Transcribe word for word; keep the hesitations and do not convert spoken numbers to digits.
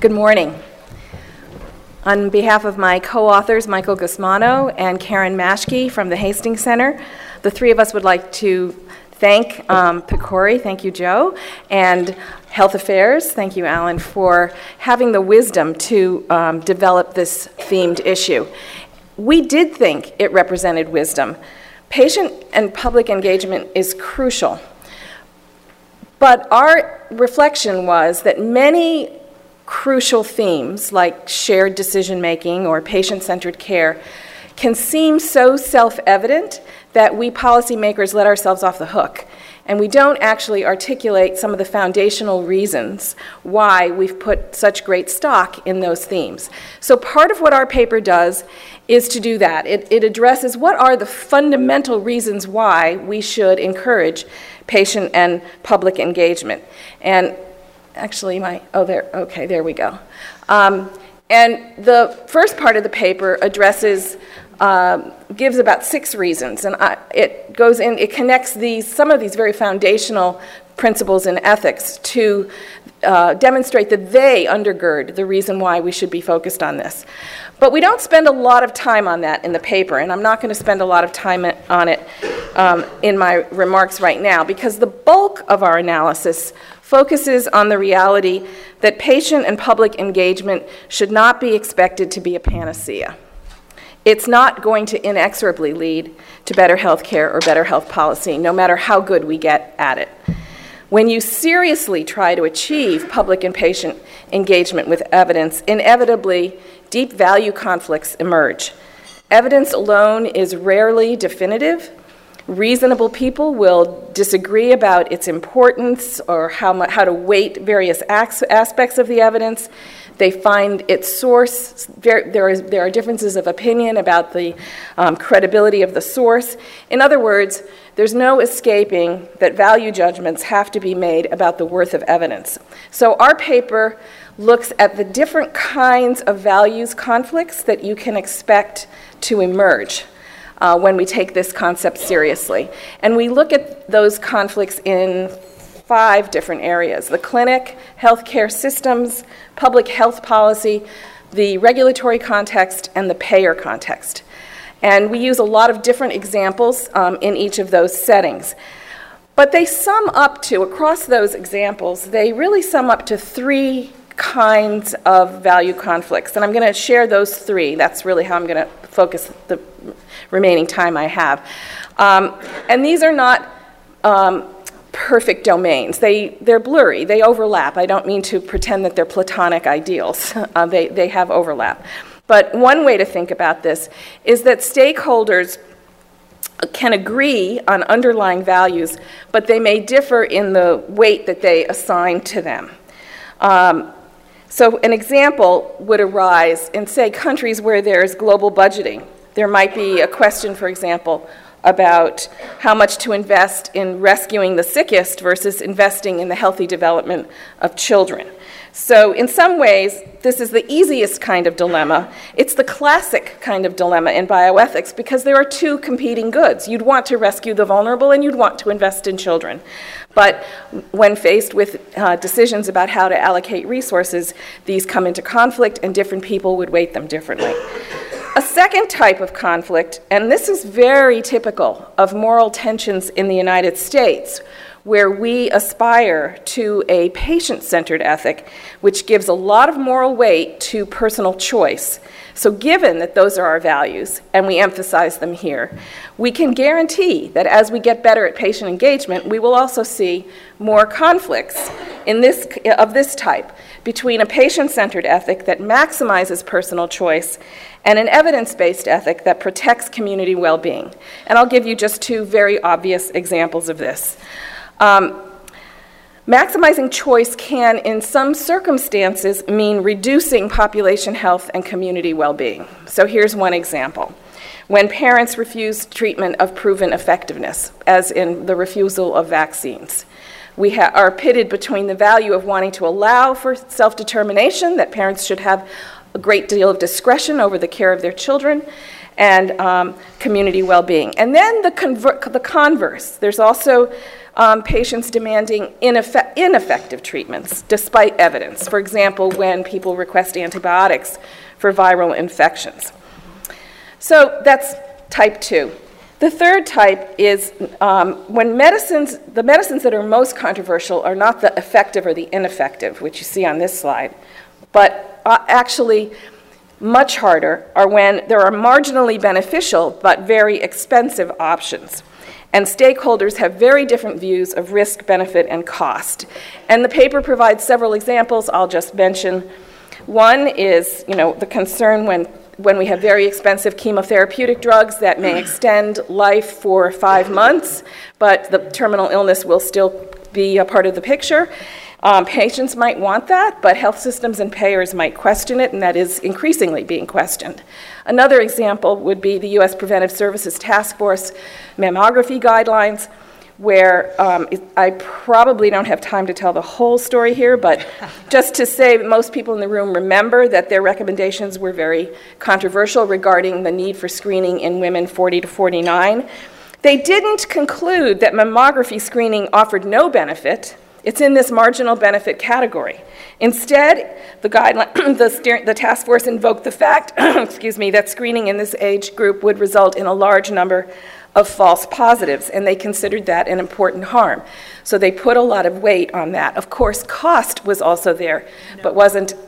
Good morning. On behalf of my co-authors, Michael Gusmano and Karen Maschke from the Hastings Center, the three of us would like to thank um, PCORI, thank you, Joe, and Health Affairs, thank you, Alan, for having the wisdom to um, develop this themed issue. We did think it represented wisdom. Patient and public engagement is crucial. But our reflection was that many crucial themes, like shared decision-making or patient-centered care, can seem so self-evident that we policymakers let ourselves off the hook, and we don't actually articulate some of the foundational reasons why we've put such great stock in those themes. So part of what our paper does is to do that. It, it addresses what are the fundamental reasons why we should encourage patient and public engagement. And actually, my, oh, there, okay, there we go. Um, and the first part of the paper addresses Um, gives about six reasons, and I, it goes in, it connects these, some of these very foundational principles in ethics to uh, demonstrate that they undergird the reason why we should be focused on this. But we don't spend a lot of time on that in the paper, and I'm not going to spend a lot of time on it um, in my remarks right now, because the bulk of our analysis focuses on the reality that patient and public engagement should not be expected to be a panacea. It's not going to inexorably lead to better health care or better health policy, no matter how good we get at it. When you seriously try to achieve public and patient engagement with evidence, inevitably deep value conflicts emerge. Evidence alone is rarely definitive. Reasonable people will disagree about its importance or how, mu- how to weight various as- aspects of the evidence. They find its source, there, there, is, there are differences of opinion about the um, credibility of the source. In other words, there's no escaping that value judgments have to be made about the worth of evidence. So our paper looks at the different kinds of values conflicts that you can expect to emerge uh, when we take this concept seriously. And we look at those conflicts in five different areas: the clinic, healthcare systems, public health policy, the regulatory context, and the payer context. And we use a lot of different examples um, in each of those settings. But they sum up to, across those examples, they really sum up to three kinds of value conflicts. And I'm going to share those three. That's really how I'm going to focus the remaining time I have. Um, and these are not um, perfect domains. They, they're blurry. They overlap. I don't mean to pretend that they're platonic ideals. Uh, they, they have overlap. But one way to think about this is that stakeholders can agree on underlying values, but they may differ in the weight that they assign to them. Um, so an example would arise in, say, countries where there's global budgeting. There might be a question, for example, about how much to invest in rescuing the sickest versus investing in the healthy development of children. So in some ways, this is the easiest kind of dilemma. It's the classic kind of dilemma in bioethics because there are two competing goods. You'd want to rescue the vulnerable and you'd want to invest in children. But when faced with uh, decisions about how to allocate resources, these come into conflict and different people would weight them differently. A second type of conflict, and this is very typical of moral tensions in the United States, where we aspire to a patient-centered ethic, which gives a lot of moral weight to personal choice. So given that those are our values, and we emphasize them here, we can guarantee that as we get better at patient engagement, we will also see more conflicts in this, of this type between a patient-centered ethic that maximizes personal choice and an evidence-based ethic that protects community well-being. And I'll give you just two very obvious examples of this. Um, maximizing choice can, in some circumstances, mean reducing population health and community well-being. So here's one example. When parents refuse treatment of proven effectiveness, as in the refusal of vaccines, we ha- are pitted between the value of wanting to allow for self-determination, that parents should have a great deal of discretion over the care of their children, and um, community well-being. And then the, conver- the converse. There's also um, patients demanding ineffe- ineffective treatments despite evidence. For example, when people request antibiotics for viral infections. So that's type two. The third type is um, when medicines, the medicines that are most controversial are not the effective or the ineffective, which you see on this slide, but uh, actually much harder are when there are marginally beneficial but very expensive options. And stakeholders have very different views of risk, benefit, and cost. And the paper provides several examples. I'll just mention. One is, you know, the concern when when we have very expensive chemotherapeutic drugs that may extend life for five months, but the terminal illness will still be a part of the picture. Um, patients might want that, but health systems and payers might question it, and that is increasingly being questioned. Another example would be the U S Preventive Services Task Force mammography guidelines, where um, I probably don't have time to tell the whole story here, but just to say most people in the room remember that their recommendations were very controversial regarding the need for screening in women forty to forty-nine. They didn't conclude that mammography screening offered no benefit. It's in this marginal benefit category. Instead, the guideline, the, steer, the task force invoked the fact, excuse me, that screening in this age group would result in a large number of false positives, and they considered that an important harm. So they put a lot of weight on that. Of course, cost was also there, no. but wasn't